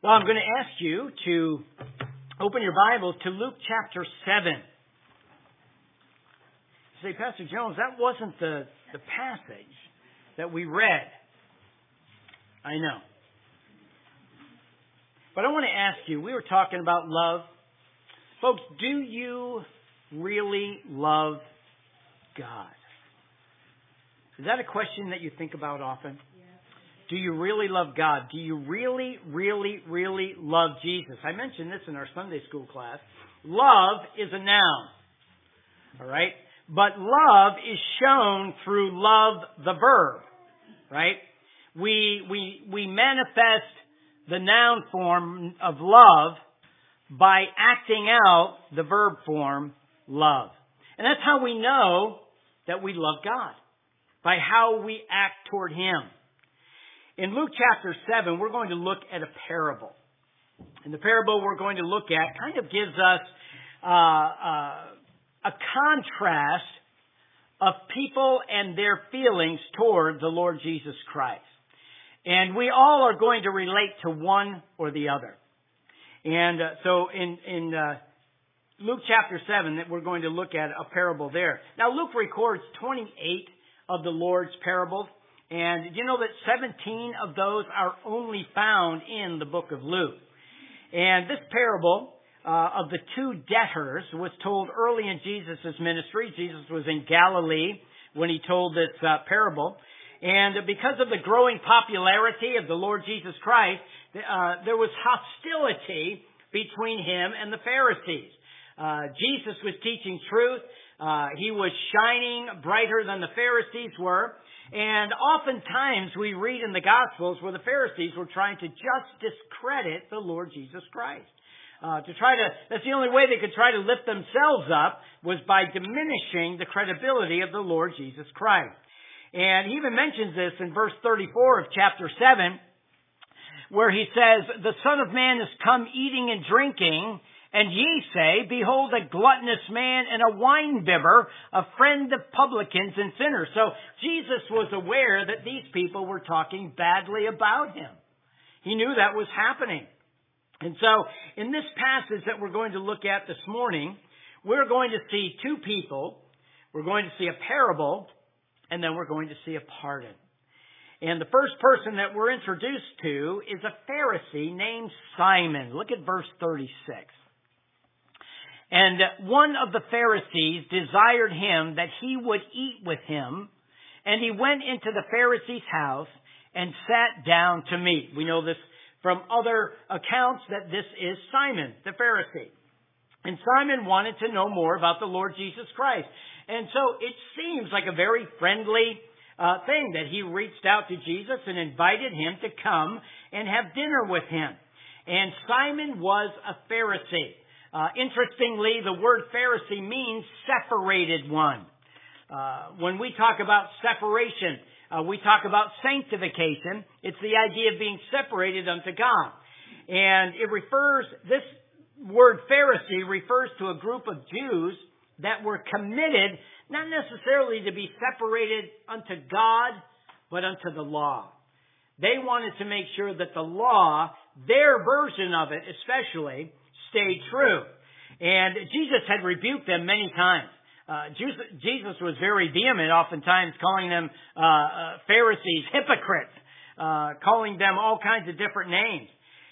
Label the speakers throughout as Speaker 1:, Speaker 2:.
Speaker 1: Well, I'm going to ask you to open your Bibles to Luke chapter 7. You say, Pastor Jones, that wasn't the passage that we read. I know. But I want to ask you, we were talking about love. Folks, do you really love God? Is that a question that you think about often? Do you really love God? Do you really, really, really love Jesus? I mentioned this in our Sunday school class. Love is a noun. All right? But love is shown through love, the verb. Right? We manifest the noun form of love by acting out the verb form, love. And that's how we know that we love God. By how we act toward Him. In Luke chapter 7, we're going to look at a parable. And the parable we're going to look at kind of gives us a contrast of people and their feelings toward the Lord Jesus Christ. And we all are going to relate to one or the other. And so in Luke chapter 7, that we're going to look at a parable there. Now, Luke records 28 of the Lord's parables. And you know that 17 of those are only found in the book of Luke. And this parable of the two debtors was told early in Jesus' ministry. Jesus was in Galilee when he told this parable. And because of the growing popularity of the Lord Jesus Christ, there was hostility between him and the Pharisees. Jesus was teaching truth. He was shining brighter than the Pharisees were. And oftentimes we read in the Gospels where the Pharisees were trying to just discredit the Lord Jesus Christ. That's the only way they could try to lift themselves up was by diminishing the credibility of the Lord Jesus Christ. And he even mentions this in verse 34 of chapter 7, where he says, "The Son of Man is come eating and drinking, and ye say, Behold, a gluttonous man and a winebibber, a friend of publicans and sinners." So Jesus was aware that these people were talking badly about him. He knew that was happening. And so in this passage that we're going to look at this morning, we're going to see two people. We're going to see a parable, and then we're going to see a pardon. And the first person that we're introduced to is a Pharisee named Simon. Look at verse 36. "And one of the Pharisees desired him that he would eat with him, and he went into the Pharisee's house and sat down to meat." We know this from other accounts that this is Simon, the Pharisee. And Simon wanted to know more about the Lord Jesus Christ. And so it seems like a very friendly thing that he reached out to Jesus and invited him to come and have dinner with him. And Simon was a Pharisee. Interestingly, the word Pharisee means separated one. When we talk about separation, we talk about sanctification. It's the idea of being separated unto God. And this word Pharisee refers to a group of Jews that were committed not necessarily to be separated unto God, but unto the law. They wanted to make sure that the law, their version of it especially, stayed true. And Jesus had rebuked them many times. Jesus was very vehement, oftentimes calling them Pharisees, hypocrites, calling them all kinds of different names.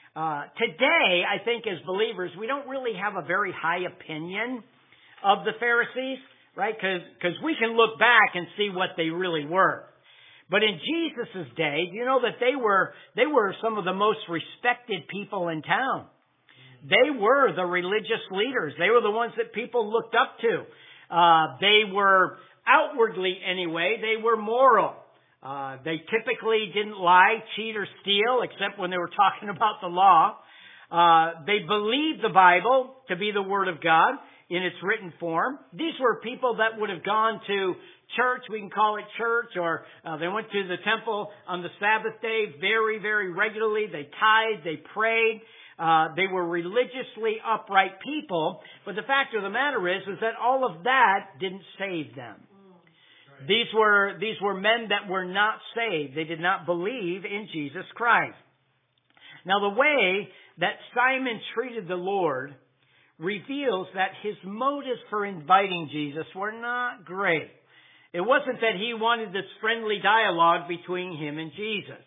Speaker 1: Today, I think as believers, we don't really have a very high opinion of the Pharisees, right? Because we can look back and see what they really were. But in Jesus' day, you know that they were some of the most respected people in town. They were the religious leaders. They were the ones that people looked up to. They were, outwardly anyway, they were moral. They typically didn't lie, cheat, or steal, except when they were talking about the law. They believed the Bible to be the Word of God in its written form. These were people that would have gone to church, we can call it church, or they went to the temple on the Sabbath day very, very regularly. They tithed, they prayed. They were religiously upright people, but the fact of the matter is that all of that didn't save them. These were men that were not saved. They did not believe in Jesus Christ. Now, the way that Simon treated the Lord reveals that his motives for inviting Jesus were not great. It wasn't that he wanted this friendly dialogue between him and Jesus.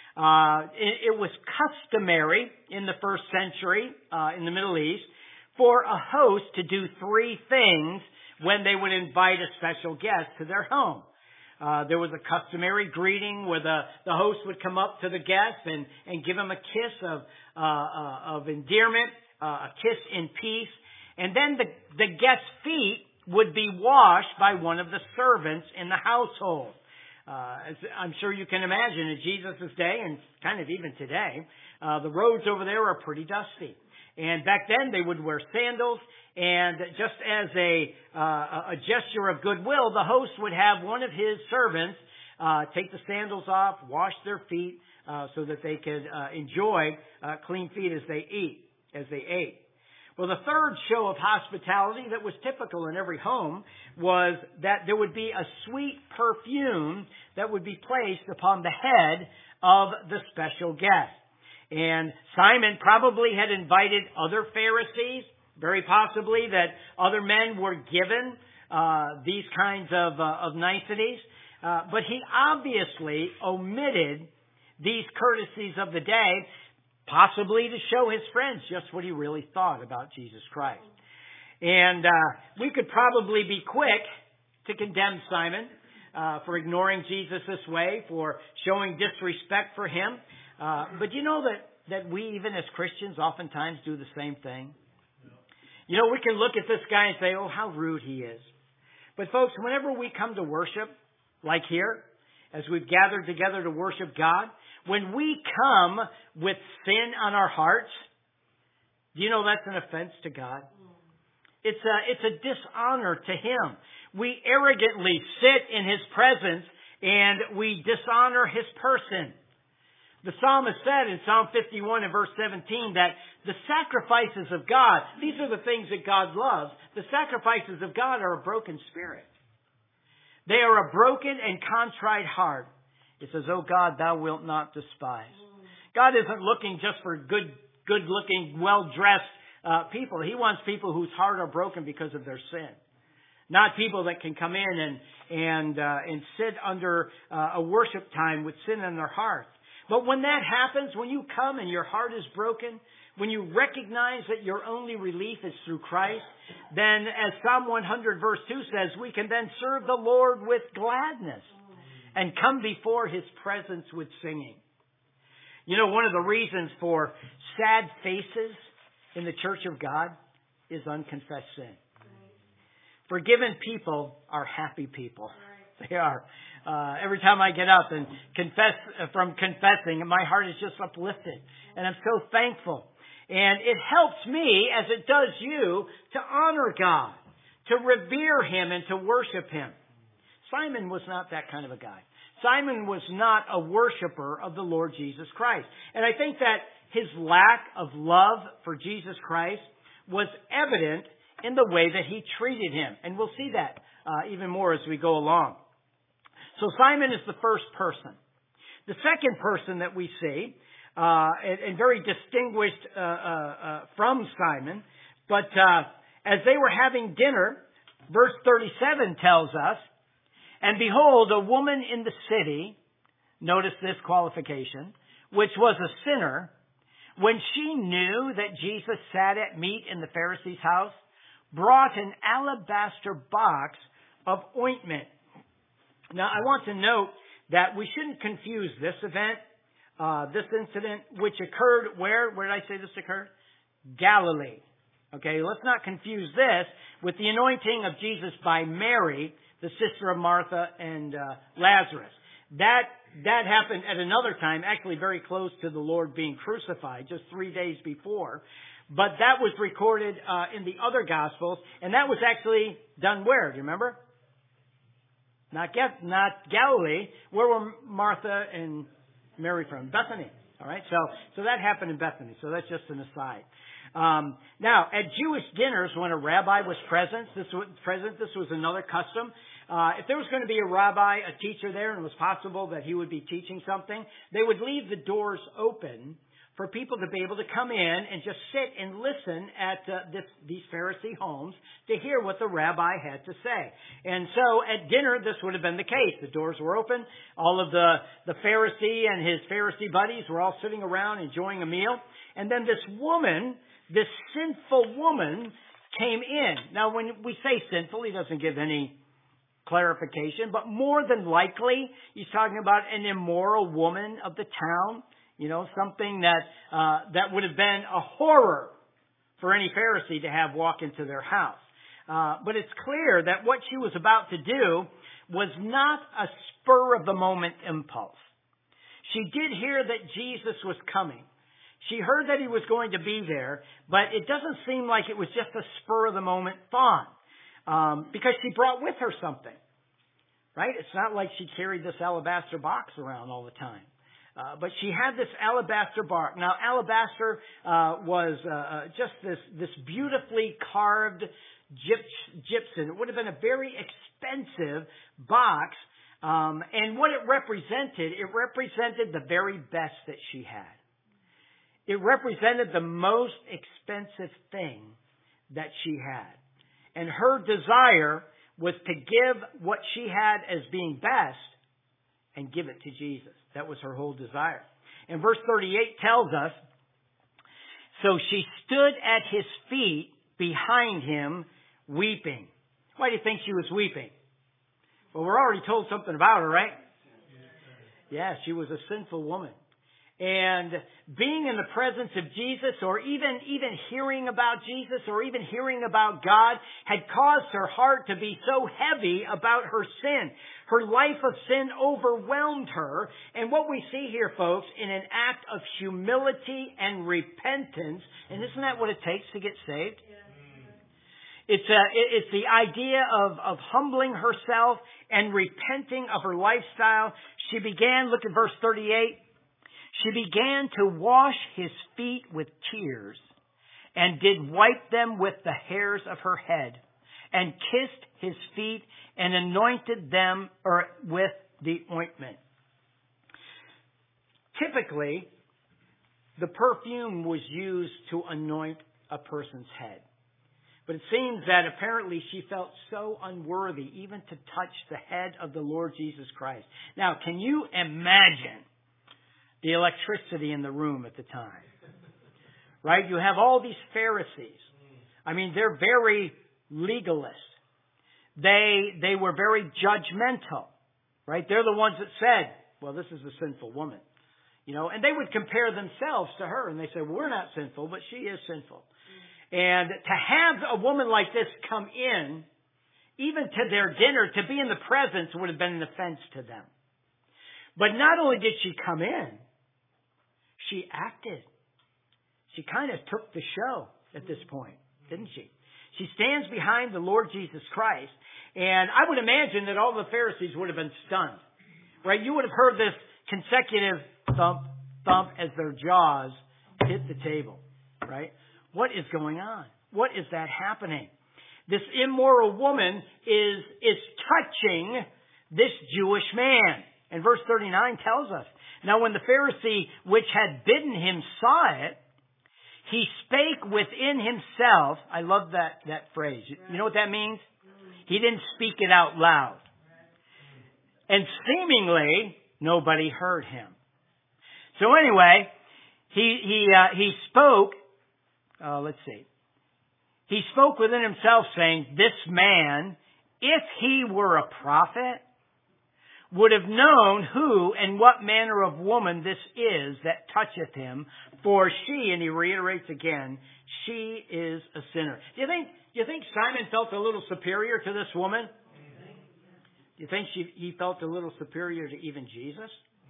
Speaker 1: It was customary in the first century in the Middle East for a host to do three things when they would invite a special guest to their home. There was a customary greeting where the host would come up to the guest and give him a kiss of endearment, a kiss in peace. And then the guest's feet would be washed by one of the servants in the household. As I'm sure you can imagine in Jesus' day, and kind of even today, the roads over there are pretty dusty. And back then they would wear sandals, and just as a gesture of goodwill, the host would have one of his servants take the sandals off, wash their feet, so that they could enjoy clean feet as they ate. Well, the third show of hospitality that was typical in every home was that there would be a sweet perfume that would be placed upon the head of the special guest. And Simon probably had invited other Pharisees, very possibly that other men were given these kinds of niceties. But he obviously omitted these courtesies of the day, possibly to show his friends just what he really thought about Jesus Christ. And we could probably be quick to condemn Simon for ignoring Jesus this way, for showing disrespect for him. But you know that we, even as Christians, oftentimes do the same thing? You know, we can look at this guy and say, oh, how rude he is. But folks, whenever we come to worship, like here, as we've gathered together to worship God, when we come with sin on our hearts, do you know that's an offense to God? It's a dishonor to Him. We arrogantly sit in His presence and we dishonor His person. The psalmist said in Psalm 51 and verse 17 that the sacrifices of God, these are the things that God loves. The sacrifices of God are a broken spirit. They are a broken and contrite heart. It says, oh God, thou wilt not despise. God isn't looking just for good-looking, well-dressed people. He wants people whose heart are broken because of their sin. Not people that can come in and sit under a worship time with sin in their heart. But when that happens, when you come and your heart is broken, when you recognize that your only relief is through Christ, then as Psalm 100 verse 2 says, we can then serve the Lord with gladness and come before His presence with singing. You know, one of the reasons for sad faces in the church of God is unconfessed sin. Forgiven people are happy people. They are. Every time I get up and confess from confessing, my heart is just uplifted. And I'm so thankful. And it helps me, as it does you, to honor God, to revere Him and to worship Him. Simon was not that kind of a guy. Simon was not a worshiper of the Lord Jesus Christ. And I think that his lack of love for Jesus Christ was evident in the way that he treated Him. And we'll see that even more as we go along. So Simon is the first person. The second person that we see, and very distinguished from Simon, but as they were having dinner, verse 37 tells us, and behold, a woman in the city, notice this qualification, which was a sinner, when she knew that Jesus sat at meat in the Pharisee's house, brought an alabaster box of ointment. Now, I want to note that we shouldn't confuse this event, this incident, which occurred where? Where did I say this occurred? Galilee. Okay, let's not confuse this with the anointing of Jesus by Mary, the sister of Martha and Lazarus. That happened at another time, actually very close to the Lord being crucified, just 3 days before. But that was recorded in the other Gospels, and that was actually done where? Do you remember? Not Galilee. Where were Martha and Mary from? Bethany. All right. So that happened in Bethany. So that's just an aside. Now, at Jewish dinners, when a rabbi was present, this was another custom. If there was going to be a rabbi, a teacher there, and it was possible that he would be teaching something, they would leave the doors open for people to be able to come in and just sit and listen at these Pharisee homes to hear what the rabbi had to say. And so at dinner, this would have been the case. The doors were open. All of the Pharisee and his Pharisee buddies were all sitting around enjoying a meal. And then this woman, this sinful woman, came in. Now, when we say sinful, he doesn't give any clarification, but more than likely, he's talking about an immoral woman of the town. You know, something that would have been a horror for any Pharisee to have walk into their house. But it's clear that what she was about to do was not a spur of the moment impulse. She did hear that Jesus was coming. She heard that he was going to be there, but it doesn't seem like it was just a spur of the moment thought, because she brought with her something, right? It's not like she carried this alabaster box around all the time. But she had this alabaster box. Now, alabaster was just this beautifully carved gypsum. It would have been a very expensive box. And what it represented the very best that she had. It represented the most expensive thing that she had. And her desire was to give what she had as being best and give it to Jesus. That was her whole desire. And verse 38 tells us, so she stood at his feet behind him, weeping. Why do you think she was weeping? Well, we're already told something about her, right? Yeah, she was a sinful woman. And being in the presence of Jesus, or even hearing about Jesus, or even hearing about God, had caused her heart to be so heavy about her sin. Her life of sin overwhelmed her. And what we see here, folks, in an act of humility and repentance, and isn't that what it takes to get saved? It's the idea of humbling herself and repenting of her lifestyle. She began, look at verse 38, she began to wash his feet with tears and did wipe them with the hairs of her head and kissed his feet and anointed them with the ointment. Typically, the perfume was used to anoint a person's head. But it seems that apparently she felt so unworthy even to touch the head of the Lord Jesus Christ. Now, can you imagine the electricity in the room at the time? Right? You have all these Pharisees. I mean, they're very legalist. They were very judgmental. Right? They're the ones that said, well, this is a sinful woman. You know, and they would compare themselves to her and they say, well, we're not sinful, but she is sinful. And to have a woman like this come in, even to their dinner, to be in the presence would have been an offense to them. But not only did she come in, she acted. She kind of took the show at this point, didn't she? She stands behind the Lord Jesus Christ. And I would imagine that all the Pharisees would have been stunned. Right? You would have heard this consecutive thump, thump as their jaws hit the table. Right? What is going on? What is that happening? This immoral woman is touching this Jewish man. And verse 39 tells us, now when the Pharisee which had bidden him saw it, he spake within himself. I love that phrase. You know what that means? He didn't speak it out loud. And seemingly, nobody heard him. So anyway, he spoke. Let's see. He spoke within himself, saying, this man, if he were a prophet, would have known who and what manner of woman this is that toucheth him, for she, and he reiterates again, she is a sinner. Do you think Simon felt a little superior to this woman? Do you think he felt a little superior to even Jesus?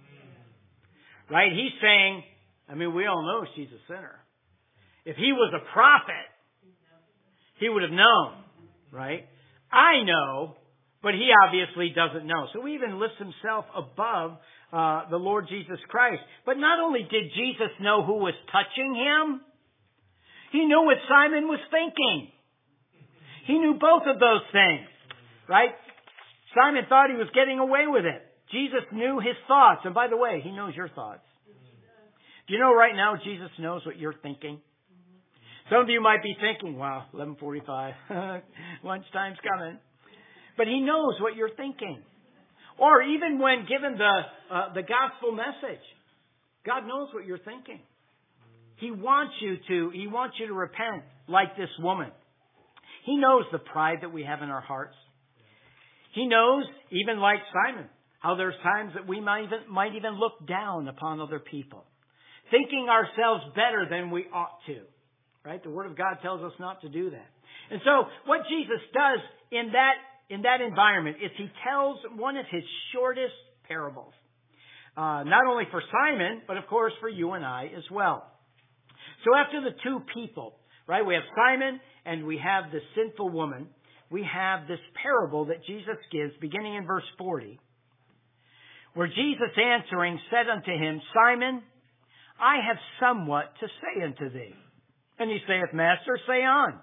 Speaker 1: Right? He's saying, I mean, we all know she's a sinner. If he was a prophet, he would have known, right? I know, but he obviously doesn't know. So he even lifts himself above the Lord Jesus Christ. But not only did Jesus know who was touching him, he knew what Simon was thinking. He knew both of those things, right? Simon thought he was getting away with it. Jesus knew his thoughts. And by the way, he knows your thoughts. Do you know right now Jesus knows what you're thinking? Some of you might be thinking, wow, 11:45, lunchtime's coming. But He knows what you're thinking. Or even when given the gospel message, God knows what you're thinking. He wants you to repent like this woman. He knows the pride that we have in our hearts. He knows, even like Simon, how there's times that we might even look down upon other people, thinking ourselves better than we ought to. Right? The Word of God tells us not to do that. And so what Jesus does in that environment is He tells one of His shortest parables. Not only for Simon, but of course for you and I as well. So after the two people, right, we have Simon and we have the sinful woman. We have this parable that Jesus gives beginning in verse 40, where Jesus answering said unto him, Simon, I have somewhat to say unto thee. And he saith, Master, say on.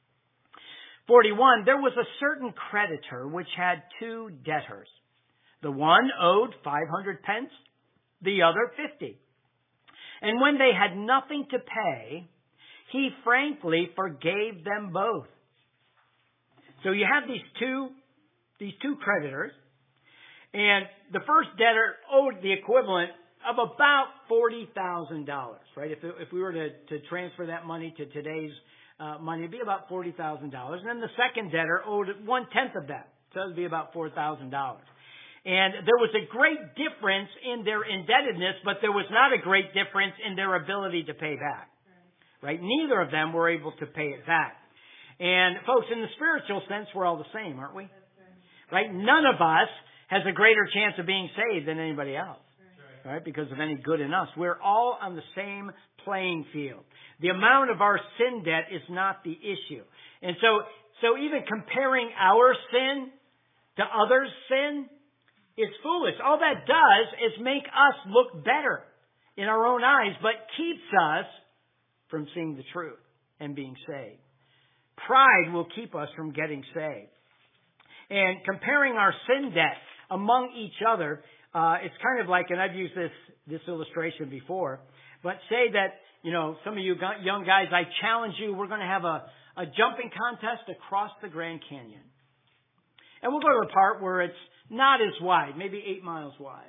Speaker 1: 41, there was a certain creditor which had two debtors. The one owed 500 pence, the other 50. And when they had nothing to pay, he frankly forgave them both. So you have these two creditors, and the first debtor owed the equivalent of about $40,000, right? If we were to transfer that money to today's money, it'd be about $40,000. And then the second debtor owed 1/10 of that, so it would be about $4,000. And there was a great difference in their indebtedness, but there was not a great difference in their ability to pay back, right? Neither of them were able to pay it back. And folks, in the spiritual sense, we're all the same, aren't we? Right? None of us has a greater chance of being saved than anybody else, right? Because of any good in us. We're all on the same playing field. The amount of our sin debt is not the issue. And so even comparing our sin to others' sin is foolish. All that does is make us look better in our own eyes, but keeps us from seeing the truth and being saved. Pride will keep us from getting saved. And comparing our sin debt among each other, it's kind of like, and I've used this illustration before, but say that, some of you young guys, I challenge you, we're going to have a jumping contest across the Grand Canyon. And we'll go to the part where it's not as wide, maybe 8 miles wide.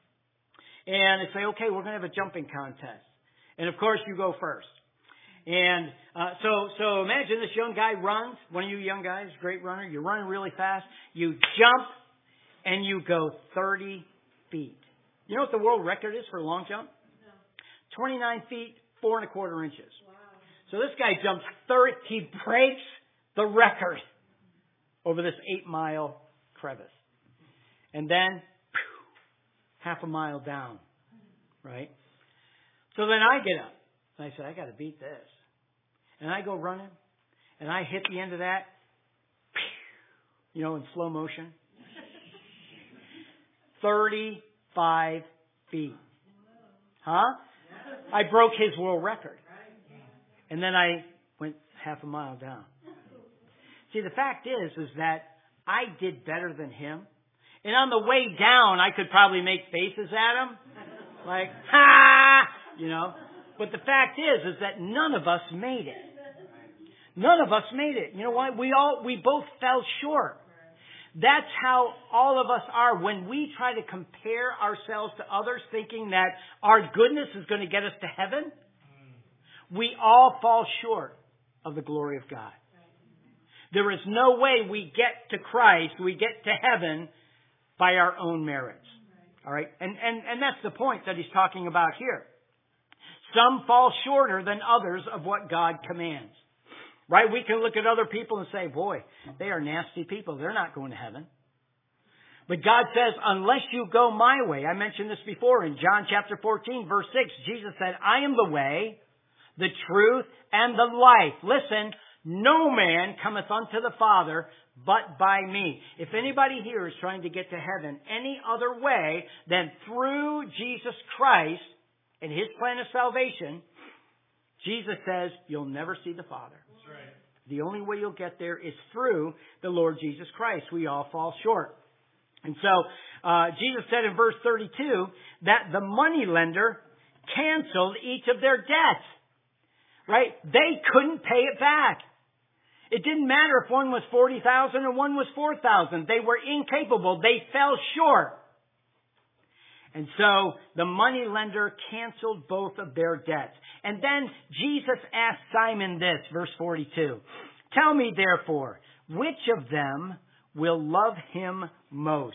Speaker 1: And I say, okay, we're going to have a jumping contest. And of course, you go first. And so imagine this young guy runs, one of you young guys, great runner, you're running really fast, you jump, and you go 30 feet. You know what the world record is for a long jump? No. 29 feet, 4 1/4 inches. Wow. So this guy jumps 30, he breaks the record over this 8-mile crevice. And then, half a mile down, right? So then I get up, and I said, I got to beat this. And I go running, and I hit the end of that, in slow motion. 35 feet. Huh? I broke his world record. And then I went half a mile down. See, the fact is that I did better than him. And on the way down, I could probably make faces at him. Like, ha! But the fact is that none of us made it. None of us made it. You know why? We both fell short. That's how all of us are when we try to compare ourselves to others, thinking that our goodness is going to get us to heaven. We all fall short of the glory of God. There is no way we get to Christ, we get to heaven by our own merits. All right? And that's the point that he's talking about here. Some fall shorter than others of what God commands. Right? We can look at other people and say, boy, they are nasty people. They're not going to heaven. But God says, unless you go my way, I mentioned this before in John chapter 14, verse 6, Jesus said, I am the way, the truth, and the life. Listen, no man cometh unto the Father but by me. If anybody here is trying to get to heaven any other way than through Jesus Christ and His plan of salvation, Jesus says, you'll never see the Father. That's right. The only way you'll get there is through the Lord Jesus Christ. We all fall short. And so, Jesus said in verse 32 that the moneylender canceled each of their debts. Right? They couldn't pay it back. It didn't matter if one was 40,000 or one was 4,000. They were incapable. They fell short. And so the moneylender canceled both of their debts. And then Jesus asked Simon this, verse 42. Tell me therefore, which of them will love him most?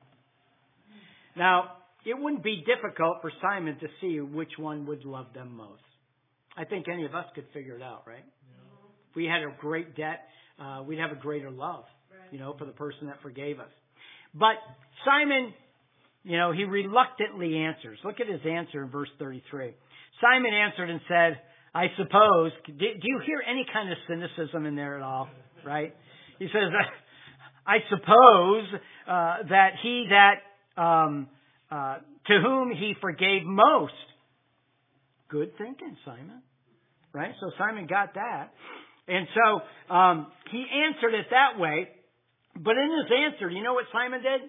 Speaker 1: Now, it wouldn't be difficult for Simon to see which one would love them most. I think any of us could figure it out, right? Yeah. If we had a great debt, we'd have a greater love, for the person that forgave us. But Simon, he reluctantly answers. Look at his answer in verse 33. Simon answered and said, I suppose, do you hear any kind of cynicism in there at all? Right? He says, I suppose that he to whom he forgave most. Good thinking, Simon. Right? So Simon got that. And so he answered it that way. But in his answer, you know what Simon did?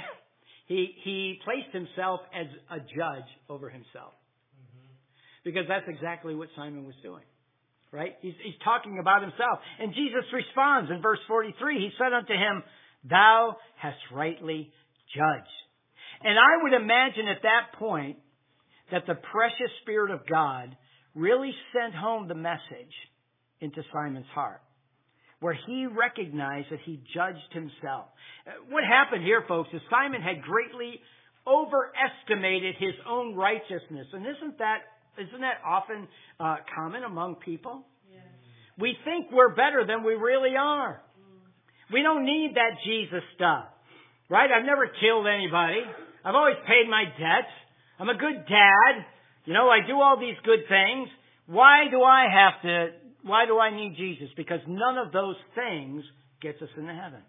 Speaker 1: He placed himself as a judge over himself. Because that's exactly what Simon was doing. Right? He's talking about himself. And Jesus responds in verse 43. He said unto him, Thou hast rightly judged. And I would imagine at that point that the precious Spirit of God really sent home the message into Simon's heart, where he recognized that he judged himself. What happened here, folks, is Simon had greatly overestimated his own righteousness. And isn't that often common among people? Yes. We think we're better than we really are. We don't need that Jesus stuff. Right? I've never killed anybody. I've always paid my debts. I'm a good dad. I do all these good things. Why do I need Jesus? Because none of those things gets us into heaven.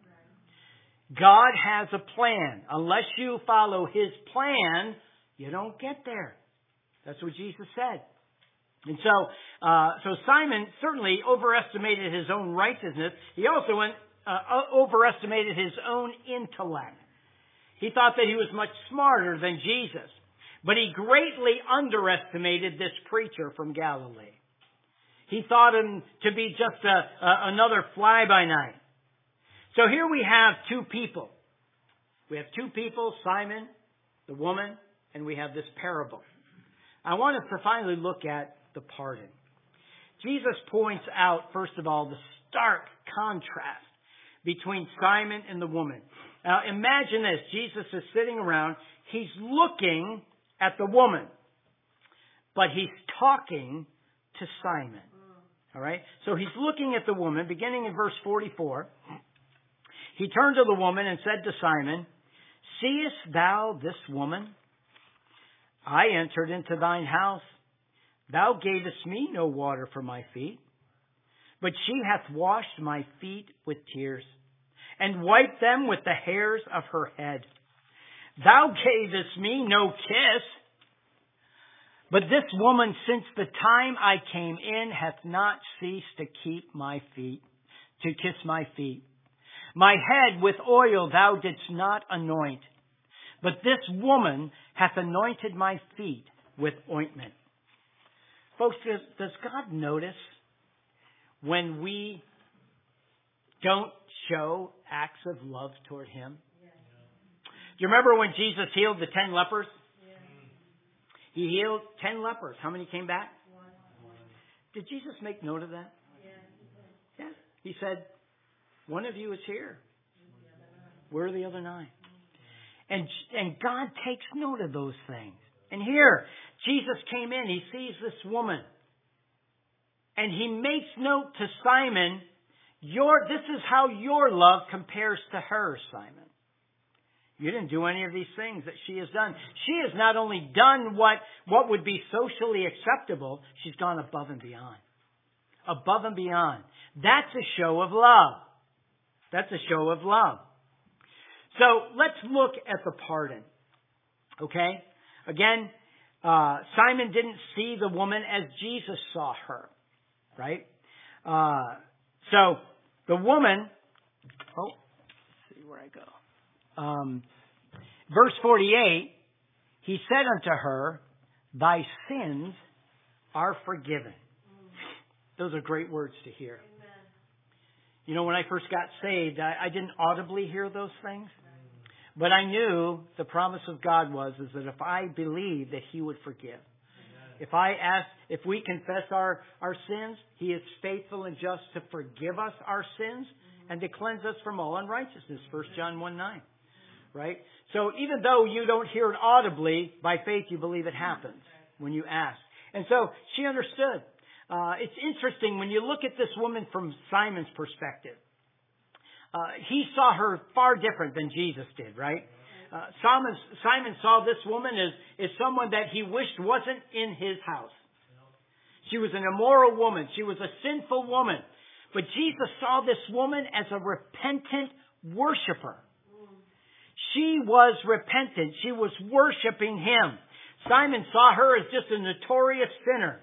Speaker 1: God has a plan. Unless you follow His plan, you don't get there. That's what Jesus said. And so Simon certainly overestimated his own righteousness. He also overestimated his own intellect. He thought that he was much smarter than Jesus. But he greatly underestimated this preacher from Galilee. He thought him to be just another fly-by-night. So here we have two people. We have two people, Simon, the woman, and we have this parable. I want us to finally look at the pardon. Jesus points out, first of all, the stark contrast between Simon and the woman. Now imagine this. Jesus is sitting around. He's looking at the woman, but he's talking to Simon. All right? So he's looking at the woman, beginning in verse 44. He turned to the woman and said to Simon, Seest thou this woman? I entered into thine house. Thou gavest me no water for my feet, but she hath washed my feet with tears, and wiped them with the hairs of her head. Thou gavest me no kiss, but this woman since the time I came in hath not ceased to kiss my feet. My head with oil thou didst not anoint, but this woman hath anointed my feet with ointment. Folks, does God notice when we don't show acts of love toward Him? Do you remember when Jesus healed the 10 lepers? He healed 10 lepers. How many came back? 1. Did Jesus make note of that? Yeah. He said, one of you is here. Where are the other 9? And God takes note of those things. And here, Jesus came in. He sees this woman. And He makes note to Simon, this is how your love compares to hers, Simon. You didn't do any of these things that she has done. She has not only done what would be socially acceptable, she's gone above and beyond. Above and beyond. That's a show of love. That's a show of love. So let's look at the pardon. Okay? Again, Simon didn't see the woman as Jesus saw her. Right? So the woman, let's see where I go. Verse 48, he said unto her, thy sins are forgiven. Those are great words to hear. You know, when I first got saved, I didn't audibly hear those things. But I knew the promise of God was that if I believed that He would forgive. If we confess our sins, He is faithful and just to forgive us our sins and to cleanse us from all unrighteousness. 1 John 1:9. Right? So even though you don't hear it audibly, by faith you believe it happens when you ask. And so she understood. It's interesting when you look at this woman from Simon's perspective. He saw her far different than Jesus did, right? Simon saw this woman as someone that he wished wasn't in his house. She was an immoral woman. She was a sinful woman. But Jesus saw this woman as a repentant worshiper. She was repentant. She was worshiping Him. Simon saw her as just a notorious sinner.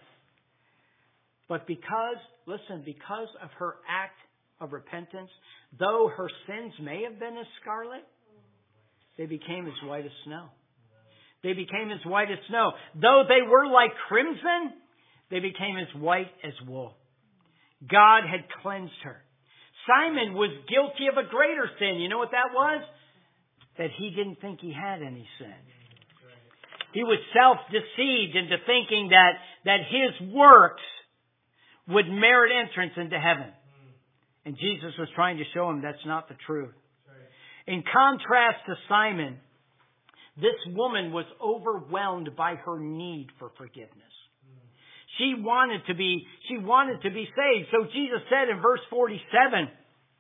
Speaker 1: But because of her act of repentance, though her sins may have been as scarlet, they became as white as snow. They became as white as snow. Though they were like crimson, they became as white as wool. God had cleansed her. Simon was guilty of a greater sin. You know what that was? That he didn't think he had any sin. He was self-deceived into thinking that his works would merit entrance into heaven. And Jesus was trying to show him that's not the truth. In contrast to Simon, this woman was overwhelmed by her need for forgiveness. She wanted to be saved. So Jesus said in verse 47,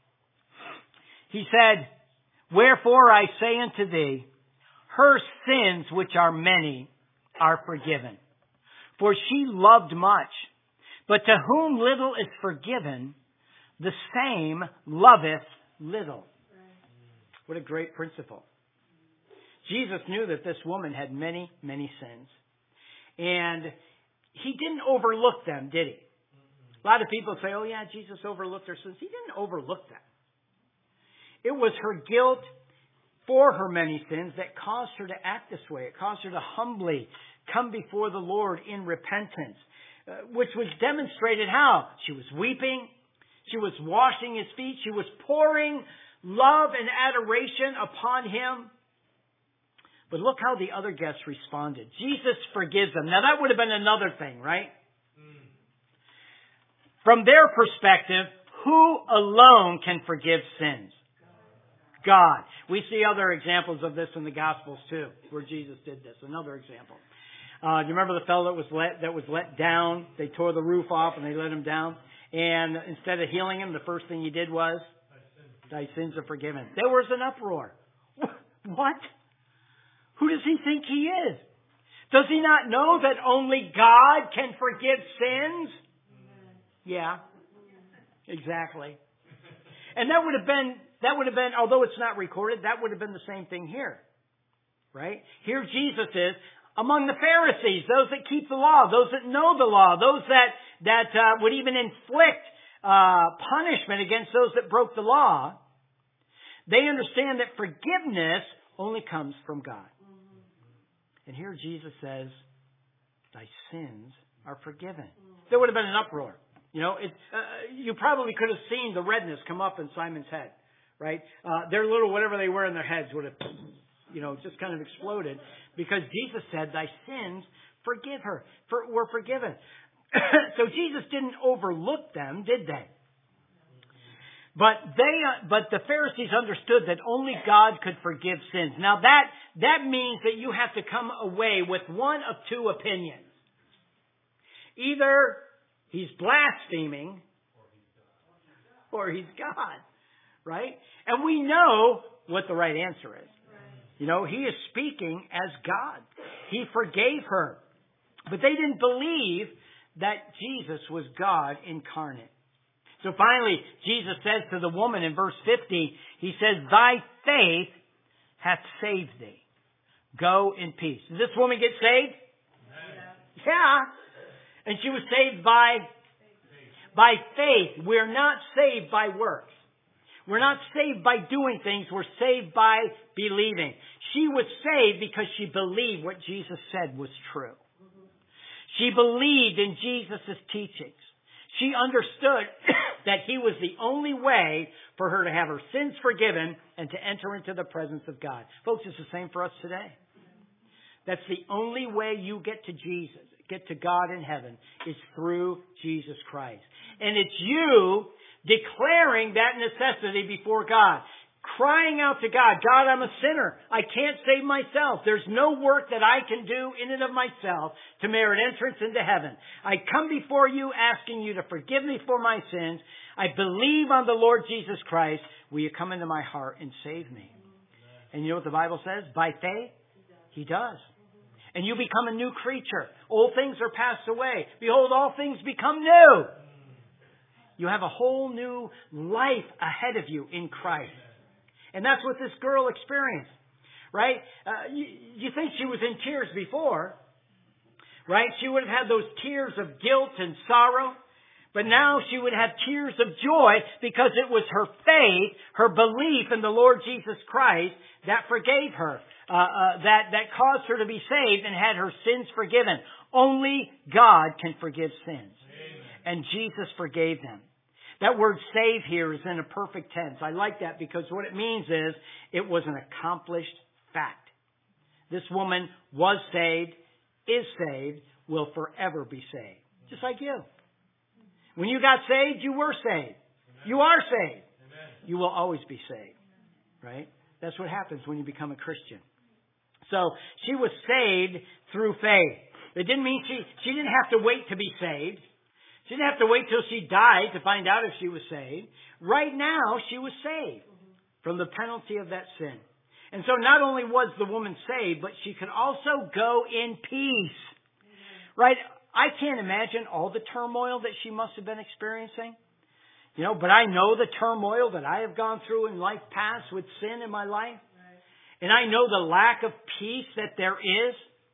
Speaker 1: He said, Wherefore I say unto thee, her sins, which are many, are forgiven. For she loved much. But to whom little is forgiven, the same loveth little. What a great principle. Jesus knew that this woman had many, many sins. And He didn't overlook them, did He? A lot of people say, oh yeah, Jesus overlooked her sins. He didn't overlook them. It was her guilt for her many sins that caused her to act this way. It caused her to humbly come before the Lord in repentance, which was demonstrated how? She was weeping. She was washing His feet. She was pouring love and adoration upon Him. But look how the other guests responded. Jesus forgives them. Now that would have been another thing, right? From their perspective, who alone can forgive sins? God. We see other examples of this in the Gospels too, where Jesus did this. Another example. Do you remember the fellow that was let down? They tore the roof off and they let him down. And instead of healing him, the first thing He did was, thy sins are forgiven. There was an uproar. What? Who does he think he is? Does he not know that only God can forgive sins? Yeah, exactly. And that would have been, although it's not recorded, that would have been the same thing here. Right? Here Jesus is among the Pharisees, those that keep the law, those that know the law, those that would even inflict punishment against those that broke the law. They understand that forgiveness only comes from God. And here Jesus says, thy sins are forgiven. There would have been an uproar. You know, you probably could have seen the redness come up in Simon's head, right? Their little whatever they wear in their heads would have, just kind of exploded because Jesus said, thy sins were forgiven. So Jesus didn't overlook them, did they? But the Pharisees understood that only God could forgive sins. Now that means that you have to come away with one of two opinions. Either He's blaspheming or He's God, right? And we know what the right answer is. You know, He is speaking as God. He forgave her. But they didn't believe that Jesus was God incarnate. So finally, Jesus says to the woman in verse 50, He says, thy faith hath saved thee. Go in peace. Did this woman get saved? Yeah. And she was saved by faith. We're not saved by works. We're not saved by doing things. We're saved by believing. She was saved because she believed what Jesus said was true. She believed in Jesus' teachings. She understood that He was the only way for her to have her sins forgiven and to enter into the presence of God. Folks, it's the same for us today. That's the only way you get to Jesus, get to God in heaven, is through Jesus Christ. And it's you declaring that necessity before God. Crying out to God, God, I'm a sinner. I can't save myself. There's no work that I can do in and of myself to merit entrance into heaven. I come before you asking you to forgive me for my sins. I believe on the Lord Jesus Christ. Will you come into my heart and save me? And you know what the Bible says? By faith, He does. And you become a new creature. Old things are passed away. Behold, all things become new. You have a whole new life ahead of you in Christ. And that's what this girl experienced, right? You think she was in tears before, right? She would have had those tears of guilt and sorrow. But now she would have tears of joy because it was her faith, her belief in the Lord Jesus Christ that forgave her, that caused her to be saved and had her sins forgiven. Only God can forgive sins. And Jesus forgave them. That word save here is in a perfect tense. I like that because what it means is it was an accomplished fact. This woman was saved, is saved, will forever be saved. Just like you. When you got saved, you were saved. Amen. You are saved. Amen. You will always be saved. Right? That's what happens when you become a Christian. So she was saved through faith. It didn't mean she didn't have to wait to be saved. She didn't have to wait till she died to find out if she was saved. Right now, she was saved from the penalty of that sin. And so not only was the woman saved, but she could also go in peace. Right? I can't imagine all the turmoil that she must have been experiencing. You know, but I know the turmoil that I have gone through in life past with sin in my life. And I know the lack of peace that there is.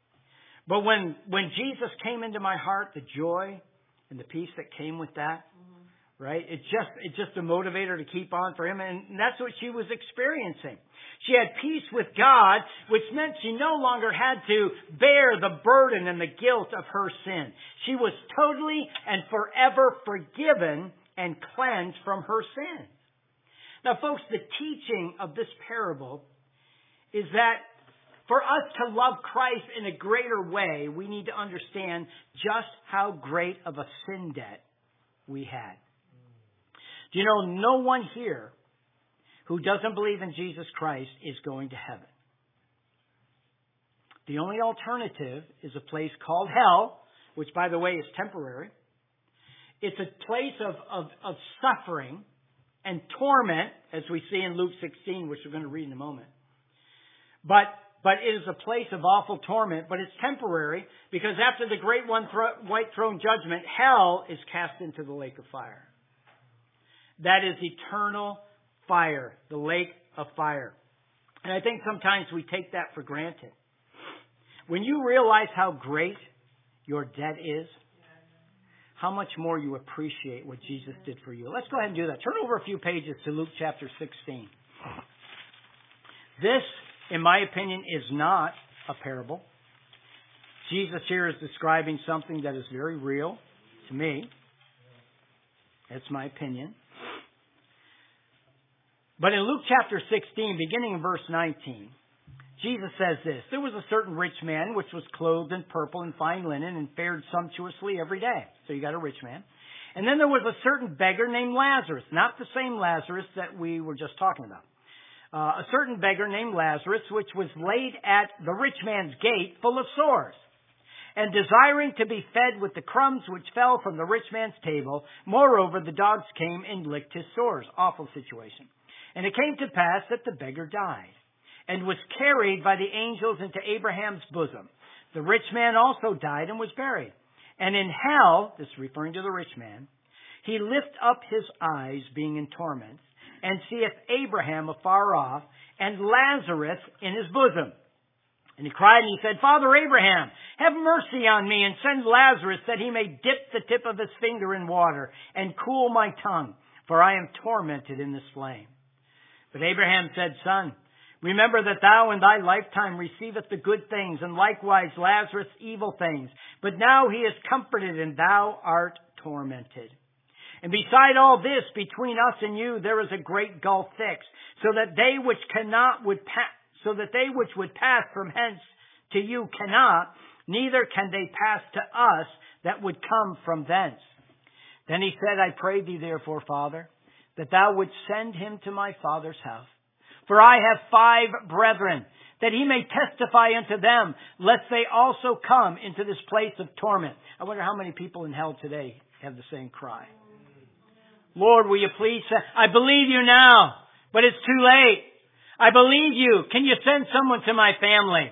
Speaker 1: But when Jesus came into my heart, the joy and the peace that came with that, right? It's just a motivator to keep on for Him. And that's what she was experiencing. She had peace with God, which meant she no longer had to bear the burden and the guilt of her sin. She was totally and forever forgiven and cleansed from her sins. Now, folks, the teaching of this parable is that for us to love Christ in a greater way, we need to understand just how great of a sin debt we had. Do you know, no one here who doesn't believe in Jesus Christ is going to heaven. The only alternative is a place called hell, which, by the way, is temporary. It's a place of suffering and torment, as we see in Luke 16, which we're going to read in a moment. But it is a place of awful torment, but it's temporary because after the great white throne judgment, hell is cast into the lake of fire. That is eternal fire, the lake of fire. And I think sometimes we take that for granted. When you realize how great your debt is, how much more you appreciate what Jesus did for you. Let's go ahead and do that. Turn over a few pages to Luke chapter 16. This, in my opinion, is not a parable. Jesus here is describing something that is very real to me. That's my opinion. But in Luke chapter 16, beginning in verse 19, Jesus says this: "There was a certain rich man which was clothed in purple and fine linen and fared sumptuously every day." So you got a rich man. "And then there was a certain beggar named Lazarus," not the same Lazarus that we were just talking about. "A certain beggar named Lazarus, which was laid at the rich man's gate, full of sores, and desiring to be fed with the crumbs which fell from the rich man's table. Moreover, the dogs came and licked his sores." Awful situation. "And it came to pass that the beggar died, and was carried by the angels into Abraham's bosom. The rich man also died and was buried. And in hell," this is referring to the rich man, "he lift up his eyes, being in torment, and seeth Abraham afar off, and Lazarus in his bosom. And he cried and he said, Father Abraham, have mercy on me, and send Lazarus, that he may dip the tip of his finger in water, and cool my tongue, for I am tormented in this flame. But Abraham said, Son, Remember that thou in thy lifetime receivest the good things, and likewise Lazarus evil things. But now he is comforted, and thou art tormented. And beside all this, between us and you, there is a great gulf fixed, so that they which would pass from hence to you cannot, neither can they pass to us that would come from thence. Then he said, I pray thee therefore, Father, that thou wouldst send him to my father's house. For I have 5 brethren, that he may testify unto them, lest they also come into this place of torment. I wonder how many people in hell today have the same cry. Lord, will you please say, I believe you now, but it's too late. I believe you. Can you send someone to my family?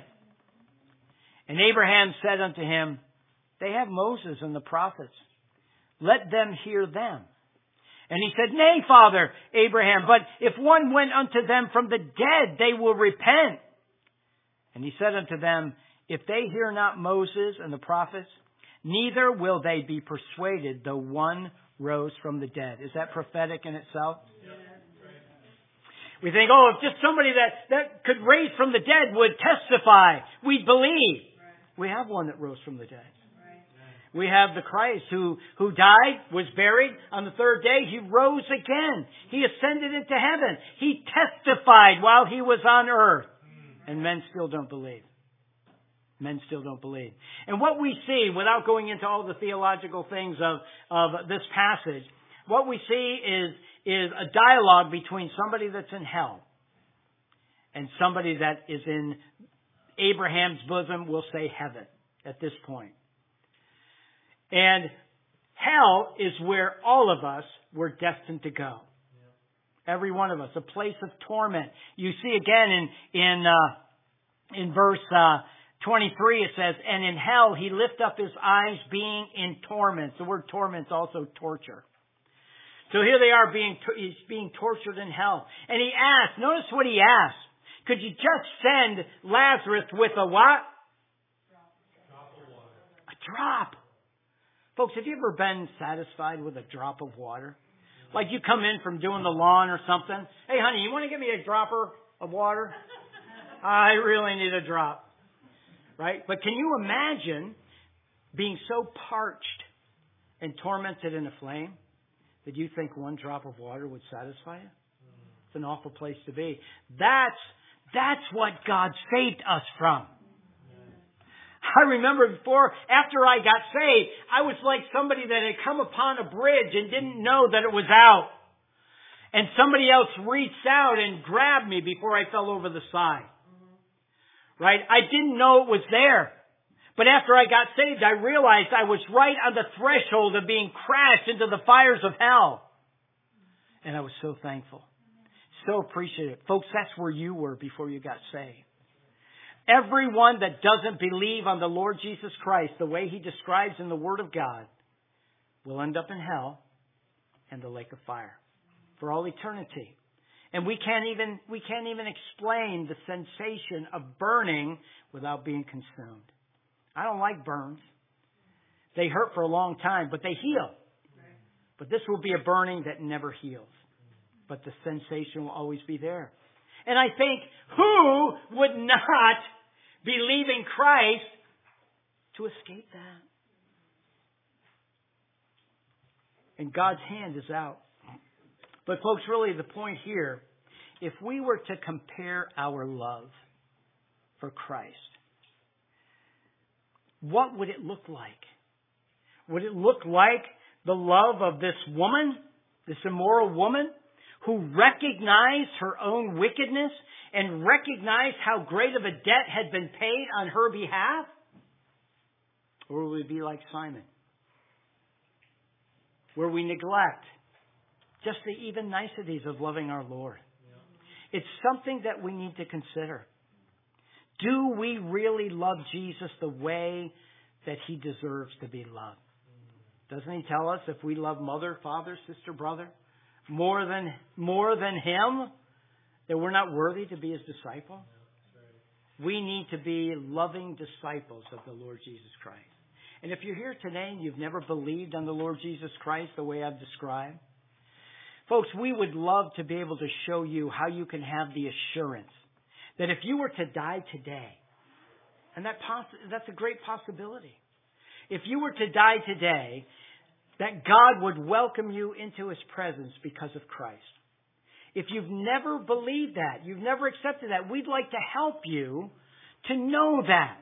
Speaker 1: And Abraham said unto him, they have Moses and the prophets. Let them hear them. And he said, Nay, Father Abraham, but if one went unto them from the dead, they will repent. And he said unto them, if they hear not Moses and the prophets, neither will they be persuaded, though one rose from the dead. Is that prophetic in itself? Yeah. We think, if just somebody that could raise from the dead would testify, we'd believe. Right. We have one that rose from the dead. Right. We have the Christ who died, was buried. On the 3rd day, he rose again. He ascended into heaven. He testified while he was on earth. And men still don't believe. Men still don't believe. And what we see, without going into all the theological things of this passage, what we see is a dialogue between somebody that's in hell and somebody that is in Abraham's bosom, we'll say heaven at this point. And hell is where all of us were destined to go. Every one of us, a place of torment. You see again in verse 23, it says, and in hell he lift up his eyes being in torment. The word torment is also torture. So here they are he's being tortured in hell. And he asked, notice what he asked. Could you just send Lazarus with a what? A drop. Folks, have you ever been satisfied with a drop of water? Like you come in from doing the lawn or something. Hey honey, you want to give me a dropper of water? I really need a drop. Right? But can you imagine being so parched and tormented in a flame that you think one drop of water would satisfy you? It's an awful place to be. That's what God saved us from. I remember after I got saved, I was like somebody that had come upon a bridge and didn't know that it was out. And somebody else reached out and grabbed me before I fell over the side. Right? I didn't know it was there. But after I got saved, I realized I was right on the threshold of being crashed into the fires of hell. And I was so thankful. So appreciative. Folks, that's where you were before you got saved. Everyone that doesn't believe on the Lord Jesus Christ the way he describes in the Word of God will end up in hell and the lake of fire for all eternity. And we can't even explain the sensation of burning without being consumed. I don't like burns. They hurt for a long time, but they heal. But this will be a burning that never heals. But the sensation will always be there. And I think, who would not be leaving Christ to escape that? And God's hand is out. But folks, really the point here, if we were to compare our love for Christ, what would it look like? Would it look like the love of this woman, this immoral woman, who recognized her own wickedness and recognized how great of a debt had been paid on her behalf? Or would we be like Simon, where we neglect just the even niceties of loving our Lord? Yeah. It's something that we need to consider. Do we really love Jesus the way that he deserves to be loved? Doesn't he tell us if we love mother, father, sister, brother more than him, that we're not worthy to be his disciple? We need to be loving disciples of the Lord Jesus Christ. And if you're here today and you've never believed on the Lord Jesus Christ the way I've described, folks, we would love to be able to show you how you can have the assurance that if you were to die today, and that's a great possibility. If you were to die today, that God would welcome you into His presence because of Christ. If you've never believed that, you've never accepted that, we'd like to help you to know that.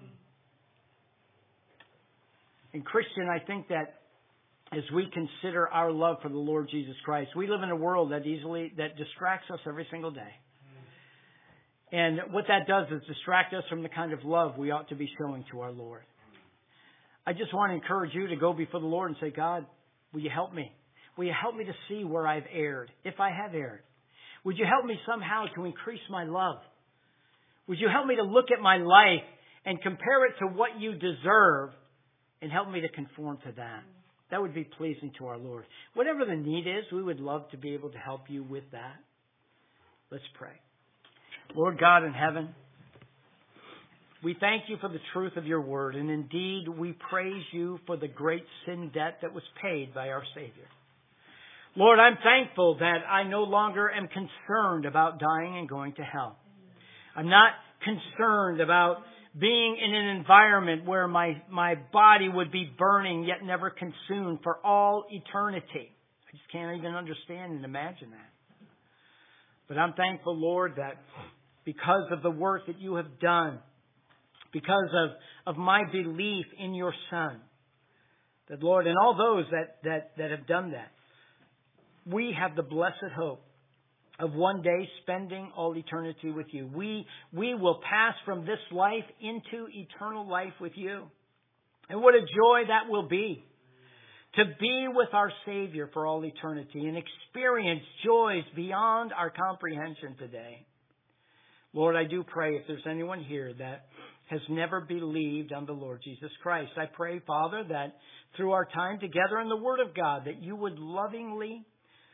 Speaker 1: And Christian, I think that as we consider our love for the Lord Jesus Christ, we live in a world that distracts us every single day. And what that does is distract us from the kind of love we ought to be showing to our Lord. I just want to encourage you to go before the Lord and say, God, will you help me? Will you help me to see where I've erred, if I have erred? Would you help me somehow to increase my love? Would you help me to look at my life and compare it to what you deserve and help me to conform to that? That would be pleasing to our Lord. Whatever the need is, we would love to be able to help you with that. Let's pray. Lord God in heaven, we thank you for the truth of your word, and indeed we praise you for the great sin debt that was paid by our Savior. Lord, I'm thankful that I no longer am concerned about dying and going to hell. I'm not concerned about being in an environment where my body would be burning yet never consumed for all eternity. I just can't even understand and imagine that. But I'm thankful, Lord, that because of the work that you have done, because of my belief in your Son, that, Lord, and all those that have done that, we have the blessed hope of one day spending all eternity with you. We will pass from this life into eternal life with you. And what a joy that will be, to be with our Savior for all eternity and experience joys beyond our comprehension today. Lord, I do pray if there's anyone here that has never believed on the Lord Jesus Christ, I pray, Father, that through our time together in the Word of God, that you would lovingly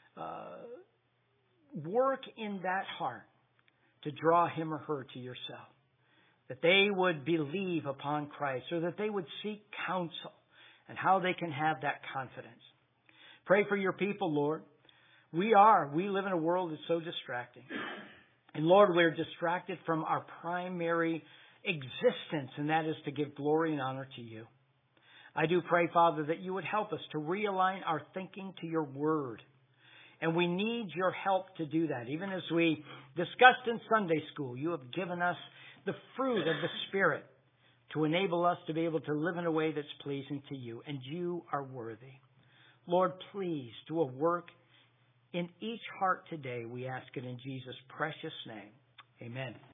Speaker 1: work in that heart to draw him or her to yourself. That they would believe upon Christ, or that they would seek counsel and how they can have that confidence. Pray for your people, Lord. We live in a world that's so distracting. And Lord, we're distracted from our primary existence, and that is to give glory and honor to you. I do pray, Father, that you would help us to realign our thinking to your word. And we need your help to do that. Even as we discussed in Sunday school, you have given us the fruit of the Spirit to enable us to be able to live in a way that's pleasing to you. And you are worthy. Lord, please do a work in each heart today. We ask it in Jesus' precious name. Amen.